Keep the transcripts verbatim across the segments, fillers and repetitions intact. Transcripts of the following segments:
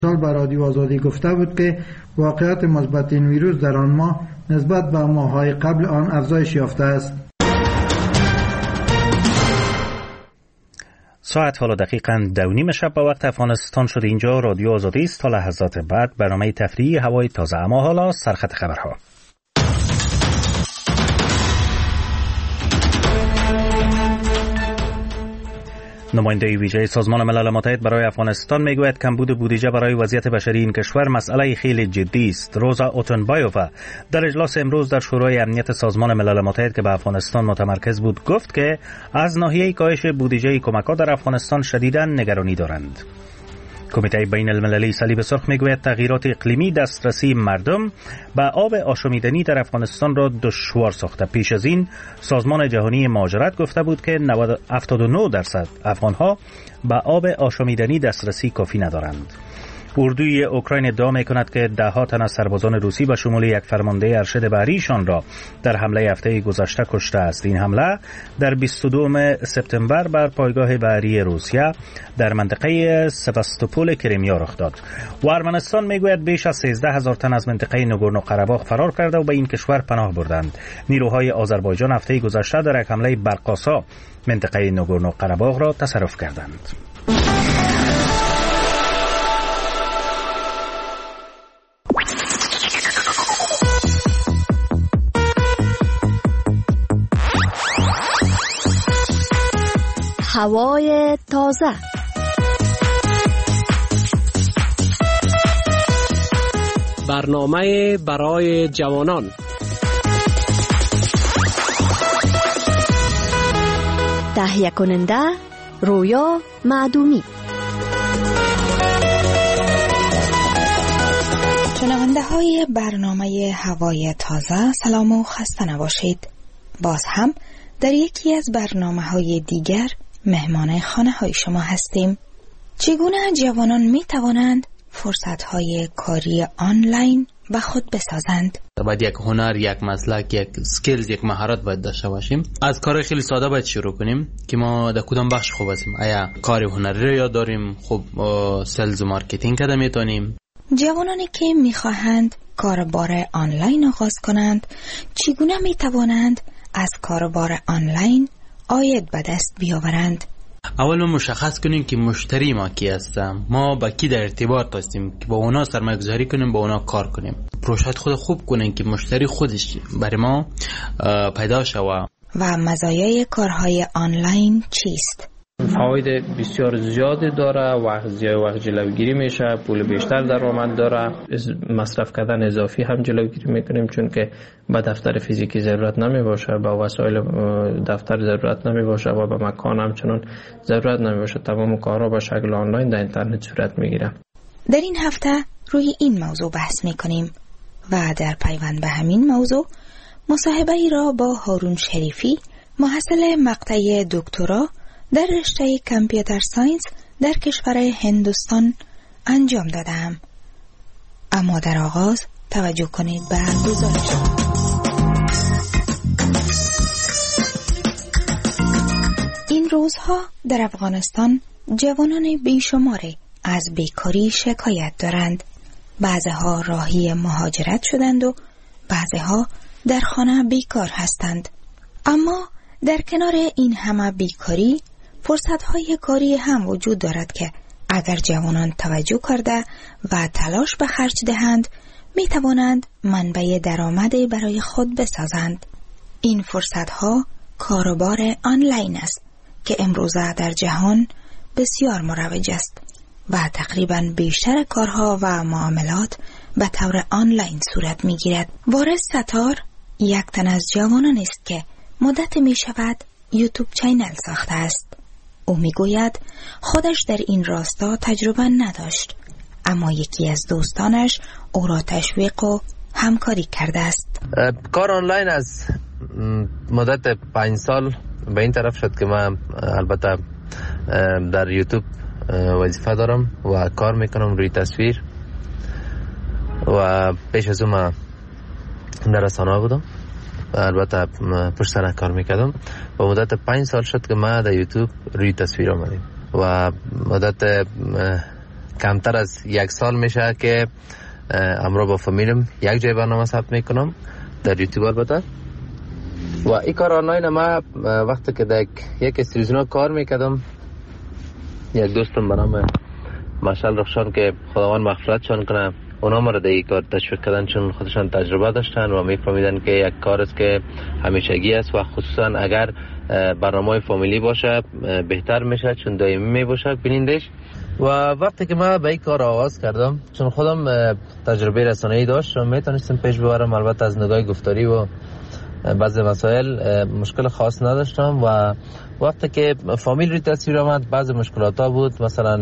سال به رادیو آزادی گفته بود که واقعیت مثبت این ویروس در آن ماه نسبت به ماه‌های قبل آن افزایش یافته است. ساعت حالا دقیقاً دو نیم شب به وقت افغانستان شده. اینجا رادیو آزادی است. تا لحظات بعد برنامه تفریحی هوای تازه. اما حالا سرخط خبرها. نماینده ویژه سازمان ملل متحد برای افغانستان میگوید کمبود بودجه برای وضعیت بشری این کشور مسئله خیلی جدی است. روزا اوتنبایووا در اجلاس امروز در شورای امنیت سازمان ملل متحد که به افغانستان متمرکز بود گفت که از ناحیه کاهش بودجه کمک‌ها در افغانستان شدیداً نگرانی دارند. کمیته بین المللی صلیب سرخ میگوید تغییرات اقلیمی دسترسی مردم به آب آشامیدنی در افغانستان را دشوار ساخته. پیش از این سازمان جهانی مهاجرت گفته بود که هفتاد و نه درصد افغانها به آب آشامیدنی دسترسی کافی ندارند. اردوی اوکراین ادعا می‌کند که ده ها تن از سربازان روسی به شمول یک فرمانده ارشد بحریشان را در حمله هفته گذشته کشته است. این حمله در بیست و دو سپتامبر بر پایگاه بحری روسیه در منطقه سواستوپول کریمیا رخ داد. و ارمنستان میگوید بیش از سیزده هزار تن از منطقه ناگورنو قره‌باغ فرار کرده و به این کشور پناه بردند. نیروهای آذربایجان هفته گذشته در یک حمله برق‌آسا منطقه ناگورنو قره‌باغ را تصرف کردند. هوای تازه. برنامه برای جوانان. تهیه کننده رویا معدومی. شنونده های برنامه هوای تازه، سلام و خسته نباشید. باز هم در یکی از برنامه های دیگر مهمان خانه های شما هستیم. چگونه جوانان می توانند فرصت های کاری آنلاین به خود بسازند؟ باید یک هنر، یک مسلک، یک سکیلز، یک مهارت باید داشته باشیم. از کار خیلی ساده باید شروع کنیم که ما در کدام بخش خوب هستیم. آیا کار هنری رو یاد داریم؟ خب سلز و مارکتینگ کده میتونیم. جوانانی که میخواهند کاربار آنلاین آغاز کنند چگونه می توانند از کاربار آنلاین عاید به دست بیاورند؟ اول ما مشخص کنیم که مشتری ما کی هستم، ما با کی در ارتباط هستیم که با اونا سرمایه‌گذاری کنیم، با اونا کار کنیم. پروژه خود خوب کنیم که مشتری خودش برای ما پیدا شود. و مزایای کارهای آنلاین چیست؟ فواید بسیار زیادی داره، وقت زیاد وقت جلوگیری میشه، پول بیشتر درآمد داره، مصرف کردن اضافی هم جلوگیری میکنیم چون که به دفتر فیزیکی ضرورت نمی باشه، به وسایل دفتر ضرورت نمی باشه و به مکان همچنان ضرورت نمی باشه. تمام کارها به شکل آنلاین در اینترنت صورت میگیره. در این هفته روی این موضوع بحث میکنیم و در پیوند به همین موضوع مصاحبه ای را با هارون شریفی، محصل مقطع دکترا در رشته کامپیوتر ساینس در کشور هندوستان انجام دادم. اما در آغاز توجه کنید به گزارش. این روزها در افغانستان جوانان بیشماری از بیکاری شکایت دارند. بعضها راهی مهاجرت شدند و بعضها در خانه بیکار هستند. اما در کنار این همه بیکاری فرصت‌های کاری هم وجود دارد که اگر جوانان توجه کرده و تلاش به خرج دهند می توانند منبع درآمدی برای خود بسازند. این فرصت‌ها کاروبار آنلاین است که امروزه در جهان بسیار مروج است و تقریباً بیشتر کارها و معاملات به طور آنلاین صورت می گیرد. وارث ستار یک تن از جوانان است که مدت می شود یوتیوب چینل ساخته است. او می گوید خودش در این راستا تجربه نداشت، اما یکی از دوستانش او را تشویق و همکاری کرده است. کار آنلاین از مدت پنج سال به این طرف شد که من البته در یوتیوب وظیفه دارم و کار میکنم روی تصویر و پیش از اون من در رسانه بودم، البته پشت سر کار میکردم و مدت پنج سال شد که من در یوتیوب روی تصویر آمدیم و مدت کمتر از یک سال میشه که امروز با فامیلم یک جای برنامه ثبت میکنم در یوتیوب البته. و این کار آنلاین ما وقتی که در یک استریزیون کار میکردم، یک دوستم به نام مشعل رخشان که خداوند مغفرتشان کنه، اونا ما را در این کار تشویق کردن چون خودشان تجربه داشتن و میفهمیدن که یک کار است که همیشگی است و خصوصا اگر برنامه فامیلی باشه بهتر میشه چون دائمی میباشه بینندش. و وقتی که من به این کار آغاز کردم چون خودم تجربه رسانه‌ای داشتم میتونستم پیش ببرم، البته از نگاه گفتاری و بعضی مسائل مشکل خاص نداشتم. و وقتی که فامیل روی تصویر آمد بعضی مشکلات ها بود، مثلا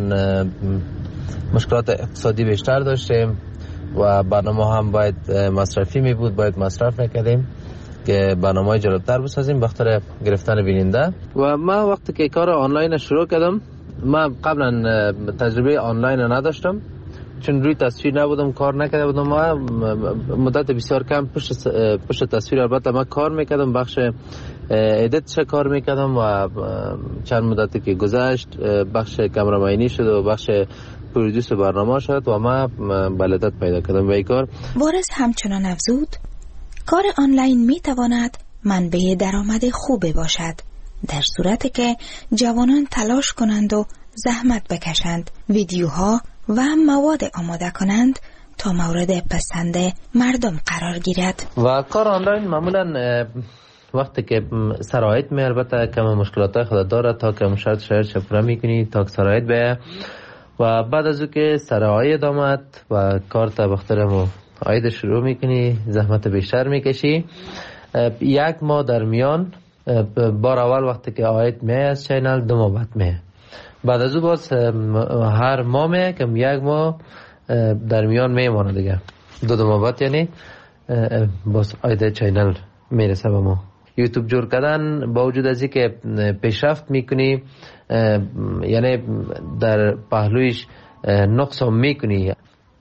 مشکلات اقتصادی بیشتر داشتیم و برنامه هم باید مصرفی می بود، باید مصرف میکردیم که برنامه جالبتر بسازیم بخاطر گرفتن بیننده. و من وقتی که کار آنلاین شروع کردم، من قبلا تجربه آنلاین نداشتم چون روی تصویر نبودم، کار نکرده بودم. ما مدت بسیار کم پشت پشت تصویر البته ما کار میکردم، بخش ادیتش کار میکردم و چند مدتی که گذشت بخش کامرامانی شد و بخش پرودوس برنامه شد و ما بلدت پیدا کردم به این کار. وارث همچنان افزود کار آنلاین میتواند منبع درآمد خوبی باشد در صورتی که جوانان تلاش کنند و زحمت بکشند، ویدیوها و مواد آماده کنند تا مورد پسند مردم قرار گیرد. و کار آنلاین معمولا وقتی که سرایت می البته کم مشکلات خود داره تا که شرط شهر شفره میکنی تا که سرایت به و بعد از او که سرایت آمد و کار تا بخترم آید شروع میکنی، زحمت بیشتر میکشی. یک ماه در میان بار اول وقتی که آید می از چینل دو ماه بعد می، بعد از او باز هر ماه می کم یک ماه در میان میمانه دیگه، دو دو ماه بعد یعنی باز آید چینل میرسه به ما. یوتیوب جور کردن با وجود از اینکه پیشرفت میکنی یعنی در پهلویش نقص هم میکنی،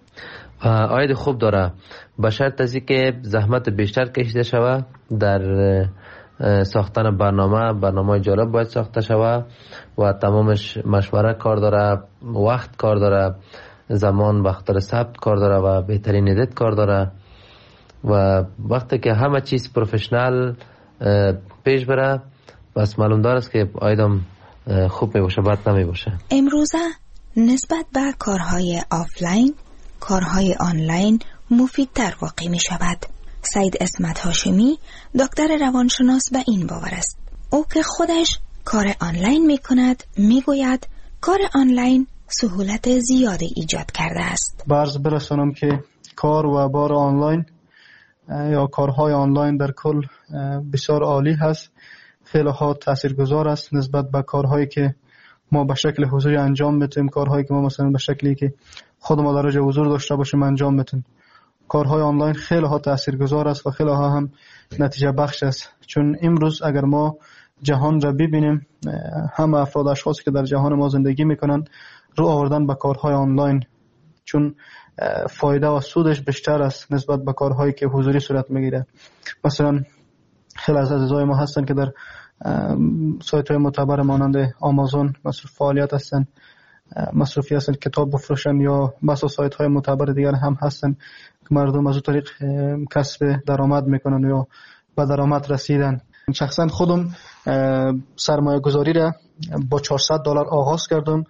آید خوب داره به شرط از اینکه زحمت بیشتر کشیده شود در ساختن برنامه. برنامه جالب باید ساخته شود و تمامش مشوره کار داره، وقت کار داره، زمان بخاطر ثبت کار داره و بهترین ادیت کار داره. و وقتی که همه چیز پروفشنال پیش بره بس معلوم داره است که آیدم خوب می باشه، بد نمی باشه. امروزه نسبت به کارهای آفلاین کارهای آنلاین مفیدتر واقع می شود. سید اسمت هاشمی دکتر روانشناس به این باور است. او که خودش کار آنلاین می کند می گوید کار آنلاین سهولت زیادی ایجاد کرده است. برز برسانم که کار و بار آنلاین یا کارهای آنلاین در کل بسیار عالی هست، خیلی ها تاثیرگذار است نسبت به کارهایی که ما به شکل حضوری انجام میتیم، کارهایی که ما مثلا به شکلی که خود ما در جای حضور داشته باشیم انجام میتیم. کارهای آنلاین خیلی ها تاثیرگذار است و خیلی ها هم نتیجه بخش است، چون امروز اگر ما جهان را ببینیم همه افراد اشخاصی که در جهان ما زندگی میکنن رو آوردن به کارهای آنلاین، چون فایده و سودش بیشتر است نسبت به کارهایی که حضوری صورت میگیره. مثلا خیلی از عزیزای ما هستن که در سایت های معتبر مانند آمازون مصروف فعالیت هستن، مصروفی هستن کتاب بفروشن، یا بسا سایت های معتبر دیگر هم هستن که مردم از اون طریق کسب درآمد میکنن یا به درآمد رسیدن. شخصا خودم سرمایه گذاری را با چهارصد دلار آغاز کردم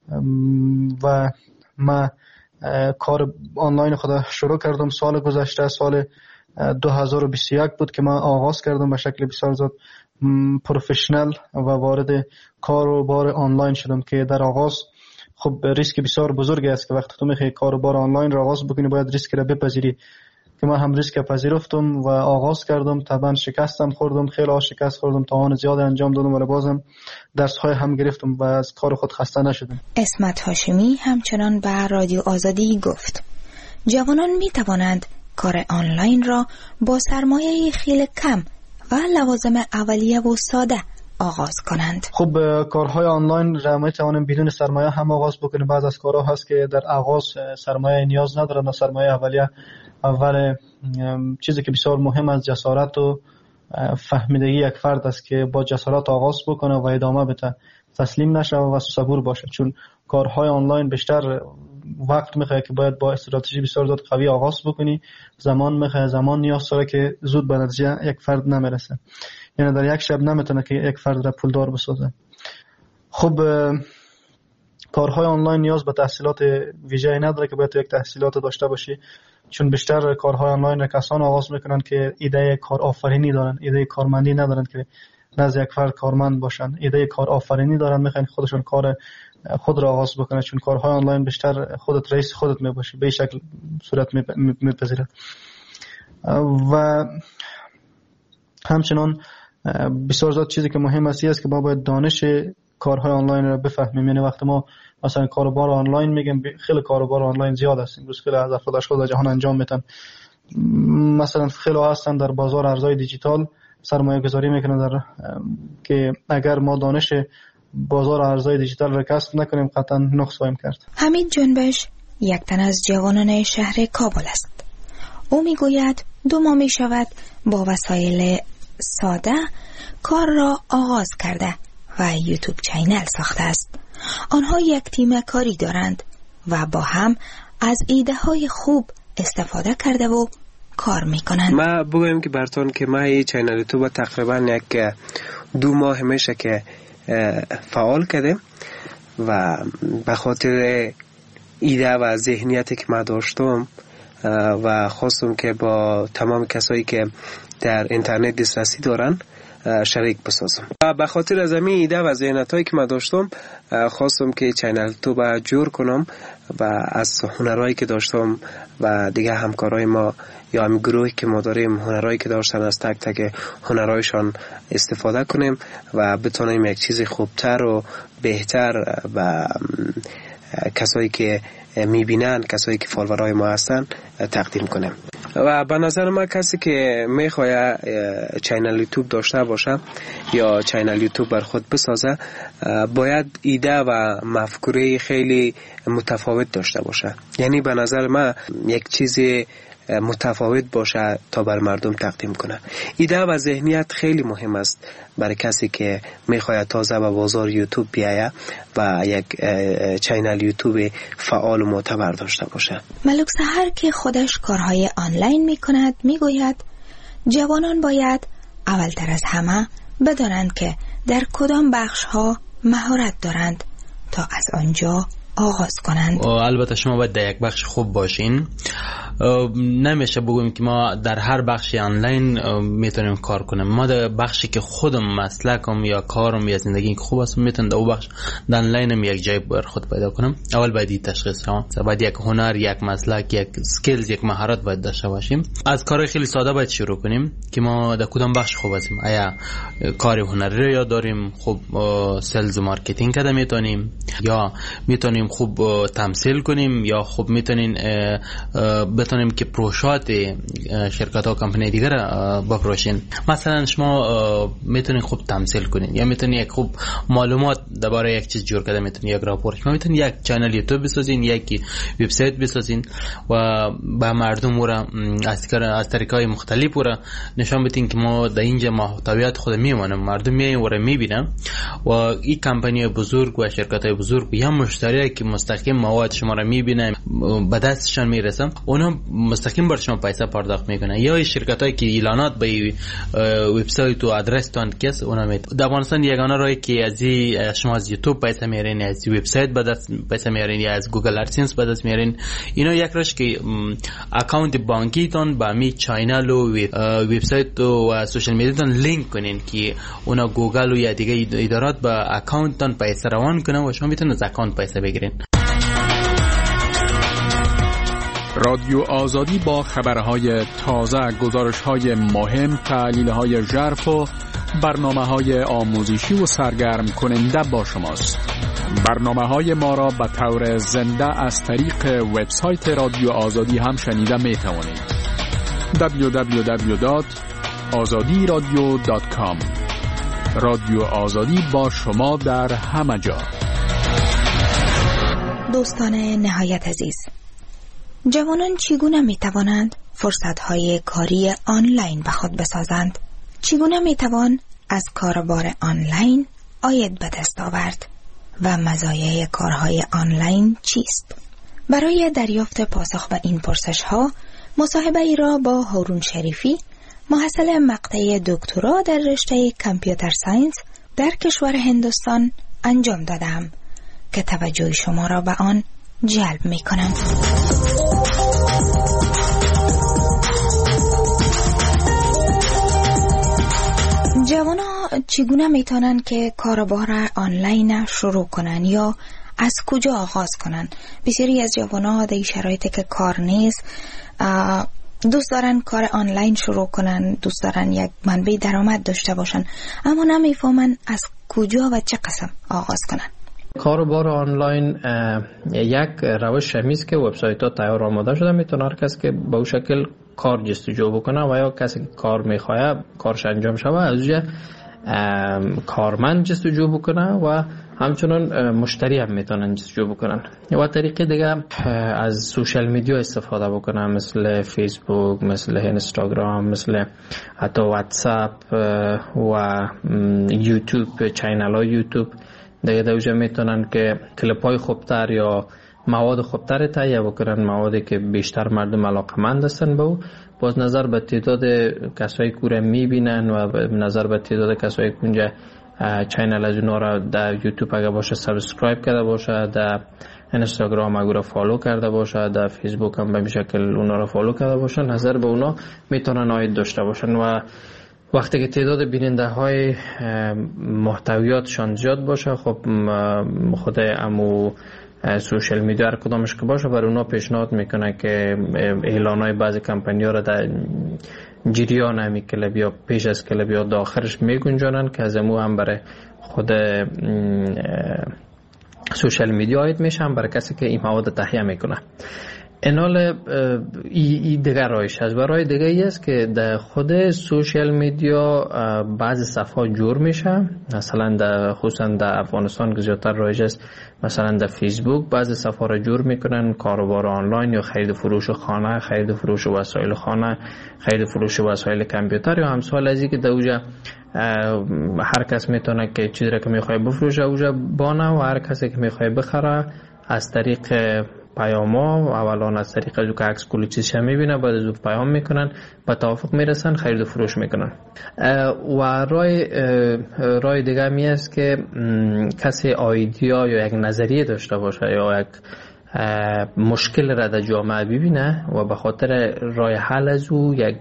و من کار آنلاین خود شروع کردم سال گذشته، سال دو هزار و بیست و یک بود که من آغاز کردم به شکل بسیار زیاد پروفشنال و وارد کار و بار آنلاین شدم که در آغاز خب ریسک بسیار بزرگی است که وقتی تو میخوای کار و بار آنلاین را آغاز بکنی باید ریسک را بپذیری، که من هم ریسک پذیرفتم و آغاز کردم. طبعا شکستم خوردم، خیلی ها شکست خوردم، توان زیاد انجام دادم ولی بازم درس های هم گرفتم و از کار خود خسته نشدم. اسمت هاشمی همچنان به رادیو آزادی گفت جوانان می توانند کار آنلاین را با سرمایه خیلی کم و لوازم اولیه و ساده آغاز کنند. خب کارهای آنلاین را می توانیم بدون سرمایه هم آغاز بکنیم. بعض از کارها هست که در آغاز سرمایه نیاز نداره، نه سرمایه اولیه. اول چیزی که بسیار مهم است جسارت و فهمیدگی یک فرد است که با جسارت آغاز بکنه و ادامه بده، تسلیم نشه و صبور باشه، چون کارهای آنلاین بیشتر وقت میخواد که باید با استراتژی بسیار زیاد قوی آغاز بکنی، زمان میخواد، زمان نیاز داره که زود به نتیجه یک فرد نمیرسه، یعنی در یک شب نمیتونه که یک فرد را پولدار بسازه. خب کارهای آنلاین نیاز به تحصیلات ویژه‌ای نداره که باید یک تحصیلات داشته باشی، چون بیشتر کارهای آنلاین را کسان آغاز میکنن که ایده کار آفرینی دارن، ایده کارمندی ندارن که نزد یک فرد کارمند باشن، ایده کار آفرینی دارن، میخوان خودشون کار خود را آغاز بکنن، چون کارهای آنلاین بیشتر خودت رئیس خودت میباشی، به شکل صورت میپذیره. و همچنان بسیار زیاد چیزی که مهم است است که ما باید دانش کارهای آنلاین رو بفهمیم. یعنی وقتی ما مثلا کاروبار آنلاین میگیم، خیلی کاروبار آنلاین زیاد است امروز، خیلی از افراد اشخاص در جهان انجام میدن. مثلا خیلی هستن در بازار ارزهای دیجیتال سرمایه گذاری میکنن در که اگر ما دانش بازار ارزهای دیجیتال را کسب نکنیم قطعا نقص خواهیم کرد. حمید جنبش یک تن از جوانان شهر کابل است. او میگوید دو ماه می شود با وسایل ساده کار را آغاز کرده و یوتیوب چینل ساخته است. آنها یک تیم کاری دارند و با هم از ایده های خوب استفاده کرده و کار میکنند. ما بگویم که براتون که ما این چینل یوتیوب تقریبا یک دو ماه میشه که فعال کردیم و به خاطر ایده و ذهنیتی که ما داشتم و خواستم که با تمام کسایی که در اینترنت دسترسی دارن شریک بسازم و به خاطر از همین ایده و ذهنیتایی که من داشتم خواستم که چینل یوتیوب جور کنم و از هنرهایی که داشتم و دیگه همکارای ما یا هم گروهی که ما داریم هنرهایی که داشتن از تک تک هنرهایشان استفاده کنیم و بتونیم یک چیز خوبتر و بهتر و کسایی که میبینن، کسایی که فالوورای ما هستن تقدیم کنیم. و به نظر من کسی که میخواد چینل یوتیوب داشته باشه یا چینل یوتیوب بر خود بسازه باید ایده و مفکوره خیلی متفاوت داشته باشه. یعنی به نظر من یک چیزی متفاوت باشه تا بر مردم تقدیم کنه. ایده و ذهنیت خیلی مهم است برای کسی که میخواد تازه به بازار یوتیوب بیایه و یک چینل یوتیوب فعال و معتبر داشته باشه. ملک سحر که خودش کارهای آنلاین میکند میگوید جوانان باید اولتر از همه بدانند که در کدام بخش ها مهارت دارند تا از آنجا آغاز کنند. البته شما باید در یک بخش خوب باشین. نمیشه بگویم که ما در هر بخشی آنلاین میتونیم کار کنیم. ما در بخشی که خودم مسلکم یا کارم یا زندگی خوب است میتونم در اون بخش در آنلاینم یک جای بر خود پیدا کنم. اول باید تشخیص کنم، باید یک هنر، یک مسلک، یک اسکیلز، یک مهارت باید داشته باشیم. از کار خیلی ساده باید شروع کنیم که ما در کدام بخش خوب هستیم. آیا کار هنری رو یاد داریم، خوب سلز و مارکتینگ کده میتونیم، یا میتونیم خوب تمثیل کنیم، یا خوب میتونیم بتونیم که پروژات شرکت ها کمپانی دیگر بفروشین. مثلا شما میتونید خوب تمثیل کنین یا میتونید یک خوب معلومات درباره یک چیز جور کرده میتونید یک راپورت، شما میتونید یک چنل یوتیوب بسازین، یک وبسایت بسازین و به مردم ورا از از طریقای مختلف ورا نشان بدین که ما در اینجا محتویات خود میمونم، مردم میاین ورا میبینن و این کمپانی بزرگ و شرکت های بزرگ یا مشتری که مستقیم مواد شما را میبینن به دستشان میرسن، اونا مستقیم بر شما پیسه پرداخت میکنن. یا شرکتایی که اعلانات به وبسایت و آدرس تان کس اونا می در افغانستان یگانه راهی که از شما از یوتیوب پیسه میارین، از وبسایت به دست پیسه میارین یا از گوگل ادسنس به دست میارین. اینا یک راش که اکانت بانکی تان با می چینل و وبسایت و سوشال میدیا تان لینک کنین که اونا گوگل و یا دیگه ادارات با اکانت تان پیسه روان کنن و شما میتونید از اکانت پیسه بگیرین. رادیو آزادی با خبرهای تازه، گزارش‌های مهم، تحلیل‌های ژرف و برنامه‌های آموزشی و سرگرم کننده با شماست. برنامه‌های ما را به طور زنده از طریق وبسایت رادیو آزادی هم شنیده می‌توانید. دبلیو دبلیو دبلیو دات آزادی رادیو دات کام. رادیو آزادی با شما در همه جا. دوستان نهایت عزیز، جوانان چگونه می توانند فرصت‌های کاری آنلاین به خود بسازند؟ چگونه می توان از کاربار آنلاین عاید به دست آورد و مزایای کارهای آنلاین چیست؟ برای دریافت پاسخ به این پرسش ها مصاحبه ای را با هارون شریفی، محصل مقطع دکترا در رشته کامپیوتر ساینس در کشور هندوستان انجام دادم که توجه شما را به آن جلب می کنم. جوانا چگونه میتونن که کاروبار آنلاین شروع کنن یا از کجا آغاز کنن؟ بسیاری از جوانا در شرایطی که کار نیست دوست دارن کار آنلاین شروع کنن، دوست دارن یک منبع درآمد داشته باشن، اما نمیفهمن از کجا و چه قسم آغاز کنن. کاروبار آنلاین یک روش همیست که وبسایت ها تیار آماده شده، میتونه هر کس که به اون شکل کار جستجو بکنه و یا کسی که کار میخواه کارش انجام شوه از اونجا کارمند جستجو بکنه و همچنان مشتری هم میتونن جستجو بکنن. و طریقه دیگه از سوشال میدیا استفاده بکنن، مثل فیسبوک، مثل اینستاگرام، مثل حتی واتساپ و یوتیوب، چینل های یوتیوب دیگه دوجه میتونن که کلیپ های خوبتر یا مواد خوبتر تهیه بکنن، موادی که بیشتر مردم علاقمند هستن به او. باز نظر به تعداد کسایی که رو میبینن و نظر به تعداد کسایی که اونجا چینل از اونا را در یوتیوب اگه باشه سابسکرایب کرده باشه، در اینستاگرام اگه را فالو کرده باشه، در فیسبوک هم به این شکل اونا را فالو کرده باشن، نظر به اونا میتونن آید داشته باشن. و وقتی که تعداد بیننده های محتویاتشان زیاد باشه، خب خود امو سوشال میدیا هر کدامش که باشه بر اونا پیشنهاد میکنه که اعلان های بعضی کمپانی ها را در جریان همی کلب یا پیش از کلب یا داخلش میگنجانن که از امو هم برای خود سوشال میدیا آید میشه، هم برای کسی که این مواد تهیه میکنه. انال ای, ای دیگر رایش هست. و رای دیگه ای است که در خود سوشال میدیا بعض صفحات جور میشه، مثلا در خصوصا در افغانستان که زیادتر رایج است، مثلا در فیسبوک بعض صفحات را جور میکنن، کاروبار آنلاین یا خرید فروش خانه، خرید فروش وسایل خانه، خرید فروش وسایل کامپیوتر یا همسال ازی که در اوجا هر کس میتونه که چیزی را که میخواه بفروشه اوجا بانه و هر کسی که میخواه بخره از طریق پیاما و اولان از طریق از که عکس کلی چیزش میبینه، بعد از اون پیام میکنن، به توافق میرسن، خرید و فروش میکنن. و رای رای دیگه می است که کسی ایده یا یک نظریه داشته باشه یا یک مشکل را در جامعه ببینه و به خاطر رای حل از او یک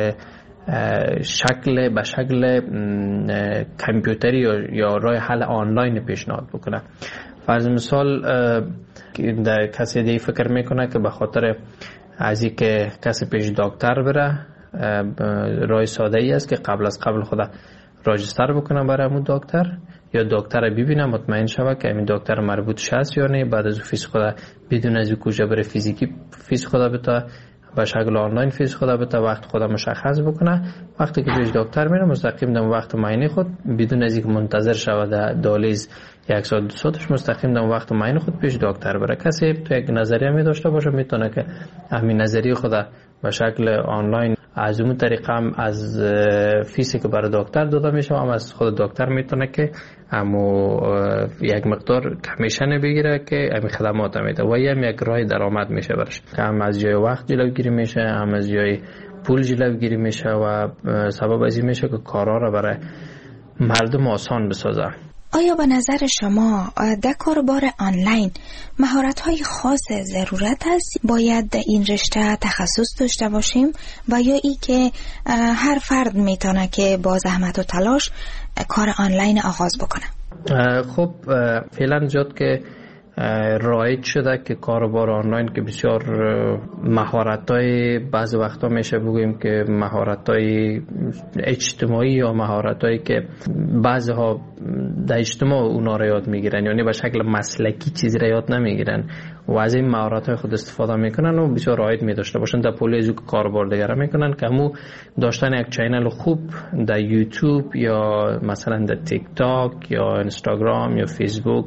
شکل به شکل کامپیوتری یا رای حل آنلاین پیشنهاد بکنه. فرض مثال در کسی دیگه فکر میکنه که به خاطر از این که کسی پیش دکتر بره، رای ساده ای است که قبل از قبل خدا راجستر بکنه برای همون دکتر یا دکتر ببینه مطمئن شوه که همین دکتر مربوط هست یا نه، بعد از فیس خدا بدون از کجا بره فیزیکی فیس خدا بتا به شکل آنلاین فیس خدا بتا وقت خدا مشخص بکنه. وقتی که پیش دکتر میره مستقیم در وقت معاینه خود بدون از اینکه منتظر شوه در دالیز یک ساعت دو ساعتش مستقیم در وقت معاینه خود پیش دکتر بره. کسی تو یک نظریه می داشته باشه میتونه که همین نظریه خدا به شکل آنلاین از اون طریق هم از فیسی که برای دکتر داده میشه هم از خود دکتر میتونه که همو یک مقدار کمیشن بگیره که همین خدمات میده و هم یک راه درآمد میشه برش، که هم از جای وقت جلوگیری میشه، هم از جای پول جلوگیری میشه و سبب از این میشه که کارا را برای مردم آسان بسازه. آیا به نظر شما در کاربار آنلاین مهارت‌های خاص ضرورت است؟ باید در این رشته تخصص داشته باشیم و یا ای که هر فرد میتونه که با زحمت و تلاش کار آنلاین آغاز بکنه؟ خب فعلا جد که رایج شده که کاربار آنلاین که بسیار مهارت‌های بعض وقتا میشه بگوییم که مهارت‌های اجتماعی یا مهارت‌هایی که بعضها در اجتماع اونا را یاد میگیرن، یعنی به شکل مسلکی چیزی را یاد نمیگیرن و از این مهارت‌های خود استفاده میکنن و بسیار رایج می‌داشته باشن در پول از کاربار دیگر میکنن که همو داشتن یک چینل خوب در یوتیوب یا مثلا در تیک تاک یا اینستاگرام یا فیسبوک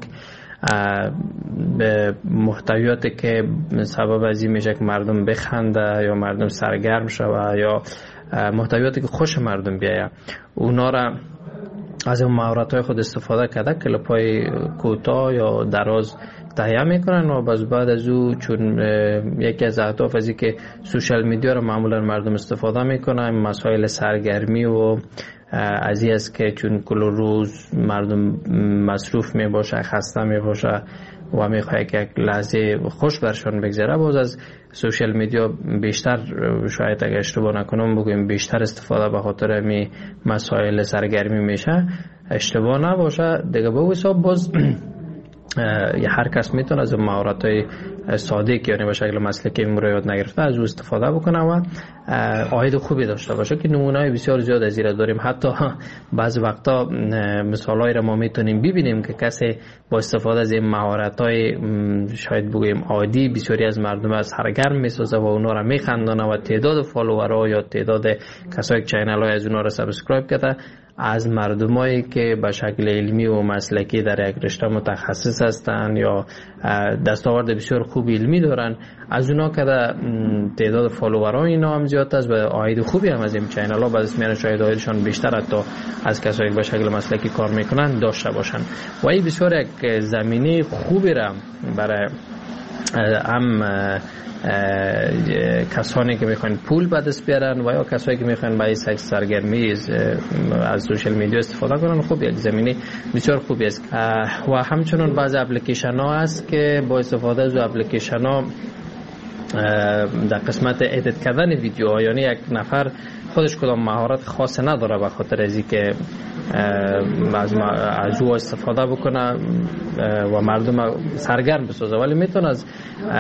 به محتویاتی که سبب از این میشه که مردم بخنده یا مردم سرگرم شوه یا محتویاتی که خوش مردم بیایه اونا را از اون مهارت‌های خود استفاده کرده، کلیپ‌های کوتاه یا دراز تهیه میکنن و باز بعد از او چون یکی از اهداف از که سوشال میدیا رو معمولا مردم استفاده میکنن، مسائل سرگرمی و از این است که چون کل روز مردم مصروف می باشه، خسته می باشه و می خواهد که یک لحظه خوش برشان بگذره، باز از سوشال میدیا بیشتر، شاید اگر اشتباه نکنم بگویم بیشتر استفاده به خاطر می مسائل سرگرمی میشه. اشتباه نباشه دیگه. به حساب باز هر کس میتونه از مهارت‌های ساده که یعنی به شکل مسلکی رو یاد نگرفته از او استفاده بکنه و عاید خوبی داشته باشه که نمونه‌های بسیار زیاد از این داریم. حتی بعض وقتا مثالایی را ما میتونیم ببینیم که کسی با استفاده از این مهارت‌های شاید بگویم عادی بسیاری از مردم از سرگرم میسازه و اونا را میخندانه و تعداد فالوورها یا تعداد کسایی که چینل‌های از اونا را سابسکرایب کرده از مردمایی که به شکل علمی و مسلکی در یک رشته متخصص هستند یا دستاورد بسیار خوب علمی دارن، از اونا که تعداد فالوورها اینا هم زیاد است و عاید خوبی هم از این چینل ها بعضی میان شاید عایدشان بیشتر حتی از کسایی که به شکل مسلکی کار میکنن داشته باشن و این بسیار یک زمینه خوبی را برای هم کسانی که میخوان پول به دست بیارن و یا کسایی که میخوان برای سرگرمی از سوشال میدیا استفاده کنن، خب یک زمینه بسیار خوبی است. و همچنین بعض اپلیکیشن ها هست که با استفاده از اپلیکیشن ها در قسمت ادیت کردن ویدیوها، یعنی یک نفر خودش کدام مهارت خاص نداره به خاطر از اینکه از از او استفاده بکنه و مردم سرگرم بسازه، ولی میتونه از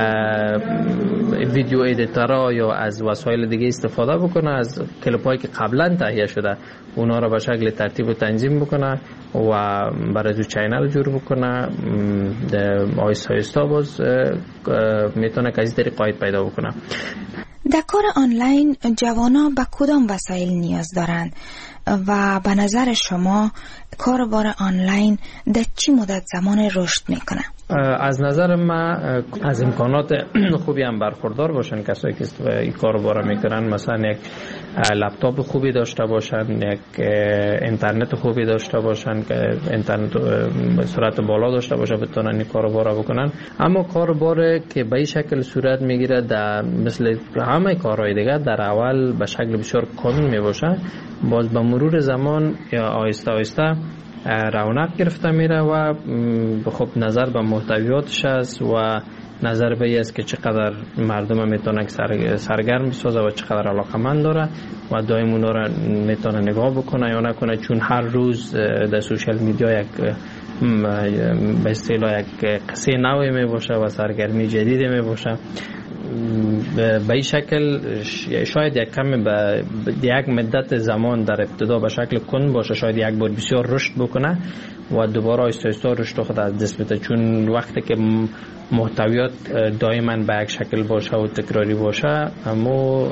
ویدیو ادیتورها یا از وسایل دیگه استفاده بکنه، از کلیپ‌هایی که قبلا تهیه شده اونا رو به شکل ترتیب و تنظیم بکنه و برای تو چینل جور بکنه. آیستا آیستا باز میتونه که از این طریق عاید پیدا بکنه. در کار آنلاین جوانان به کدام وسایل نیاز دارند و به نظر شما کاربار آنلاین در چی مدت زمان رشد میکنه؟ از نظر من از امکانات خوبی هم برخوردار باشن کسایی که این کارو میکنن، مثلا یک لپتاپ خوبی داشته باشن، یک اینترنت خوبی داشته باشن که اینترنت به سرعت بالا داشته باشه بتونن این کارو بکنن. اما کاربار که به این شکل صورت میگیره در مثل همه کارهای دیگه در اول به شکل بسیار کامل میباشه، باز به مرور زمان یا آهسته آهسته رونق گرفته میره و خب نظر به محتویاتش است و نظر به این است که چقدر مردم میتونه سرگرم بسازه و چقدر علاقمند داره و دائم اونا رو میتونه نگاه بکنه یا نکنه، چون هر روز در سوشال میدیا یک به اصطلاح یک قصه نوی می باشه و سرگرمی جدیدی می باشه. به این شکل شاید یک کم به یک مدت زمان در ابتدا به شکل کند باشه، شاید یک بار بسیار رشد بکنه و دوباره آهسته آهسته رشد خود از دست بده، چون وقتی که محتویات دائما به یک شکل باشه و تکراری باشه اما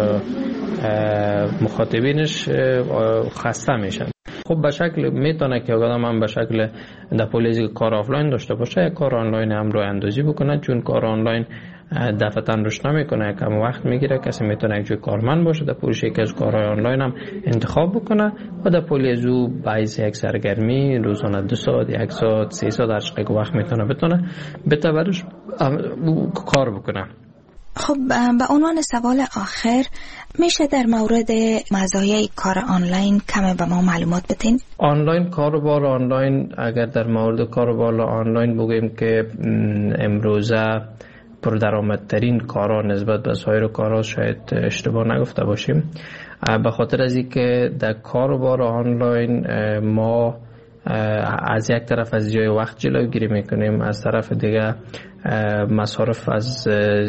مخاطبینش خسته میشن. خب به شکل میتونه که آدم هم به شکل در پولیزی کار آفلاین داشته باشه، یک کار آنلاین هم رو اندازی بکنه، چون کار آنلاین دفعتا رشد نمیکنه، کم وقت میگیره. کسی میتونه یک جای کارمند باشه در پولیش یکی از کارهای آنلاین هم انتخاب بکنه و در پولیز او باعث یک سرگرمی روزانه دو ساعت یک ساعت سه ساعت هر چقدر وقت میتونه بتونه بتورش کار بکنه. خب به عنوان سوال آخر میشه در مورد مزایای کار آنلاین کم به ما معلومات بدین؟ آنلاین کاروبار آنلاین، اگر در مورد کاروبار آنلاین بگیم که امروزه پردرآمدترین کارا نسبت به سایر کارا، شاید اشتباه نگفته باشیم، به خاطر از اینکه در کاروبار آنلاین ما از یک طرف از جای وقت جلوگیری میکنیم، از طرف دیگه مصارف از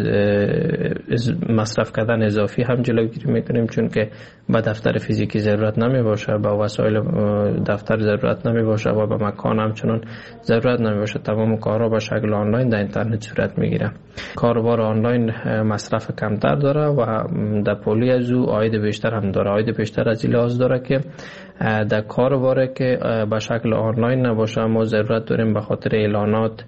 مصرف کردن اضافی هم جلوگیری میکنیم، چون که به دفتر فیزیکی ضرورت نمی باشه، به وسایل دفتر ضرورت نمی باشه و به مکان هم چنون ضرورت نمی باشه. تمام کارها به شکل آنلاین در اینترنت صورت میگیره. کاروبار آنلاین مصرف کمتر داره و در پولی از او عاید بیشتر هم داره. عاید بیشتر از این لحاظ داره که در کاروباره که به شکل آنلاین نباشه ما ضرورت داریم به خاطر اعلانات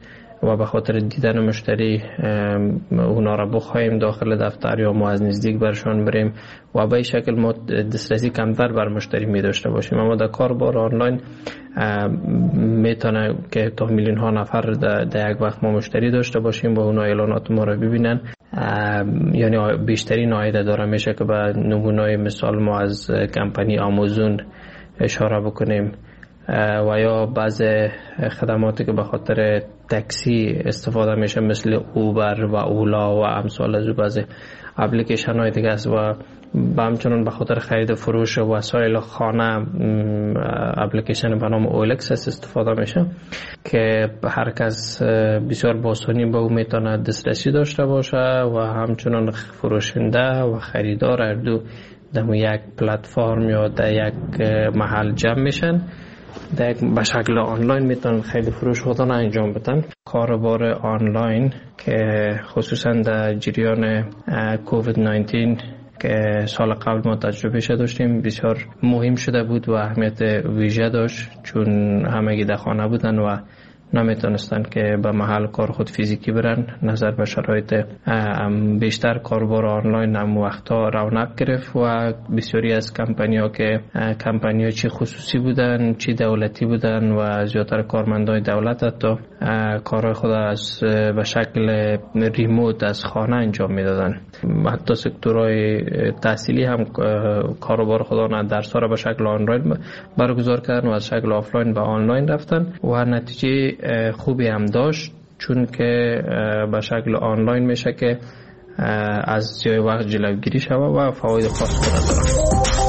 و به خاطر دیدن مشتری اونا را بخوایم داخل دفتر یا ما از نزدیک برشان بریم و به این شکل ما دسترسی کمتر بر مشتری می داشته باشیم. اما در کاربار آنلاین میتونه که تا میلیون ها نفر در یک وقت ما مشتری داشته باشیم و اونا اعلانات ما را ببینن. یعنی بیشترین عایده داره میشه که به نمونه مثال ما از کمپانی آمازون اشاره بکنیم و یا بعض خدماتی که به خاطر تاکسی استفاده میشه مثل اوبر و اولا و امثال از بعض اپلیکیشن های دیگه است و با همچنان به خاطر خرید فروش وسایل خانه اپلیکیشن به نام اولکس استفاده میشه که هر کس بسیار با آسانی به او میتونه دسترسی داشته باشه و همچنان فروشنده و خریدار هر دو در یک پلتفرم یا در یک محل جمع میشن، در به شکل آنلاین میتونن خیلی فروش خودن انجام بدن. کاربار آنلاین که خصوصا در جریان کووید نوزده که سال قبل ما تجربه شده داشتیم بسیار مهم شده بود و اهمیت ویژه داشت، چون همگی در خانه بودن و نمیتونستن که به محل کار خود فیزیکی برن. نظر به شرایط بیشتر کاربار آنلاین هم وقتا رونق گرفت و بسیاری از کمپانی ها که کمپانی ها چی خصوصی بودن چی دولتی بودن و زیادتر کارمندای دولت حتی کارهای خود از به شکل ریموت از خانه انجام میدادن. حتی سکتورهای تحصیلی هم کاروبار خودانه درس ها را به شکل آنلاین برگزار کردن و از شکل آفلاین به آنلاین رفتن و نتیجه خوبی هم داشت، چون که به شکل آنلاین میشه که از جای وقت جلوگیری شود و فواید خاص خود داره.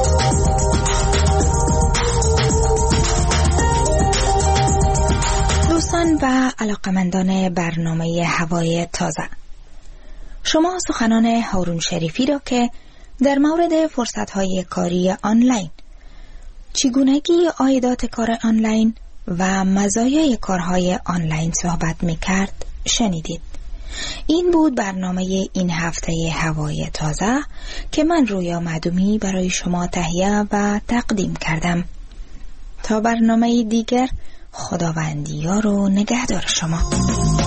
دوستان و علاقمندان برنامه هوای تازه، شما سخنان هارون شریفی را که در مورد فرصت‌های کاری آنلاین، چگونگی عایدات کار آنلاین و مزایای کارهای آنلاین صحبت می‌کرد شنیدید. این بود برنامه این هفته هوای تازه که من رویا معدومی برای شما تهیه و تقدیم کردم. تا برنامه دیگر، خداوندی یار و نگهدار شما.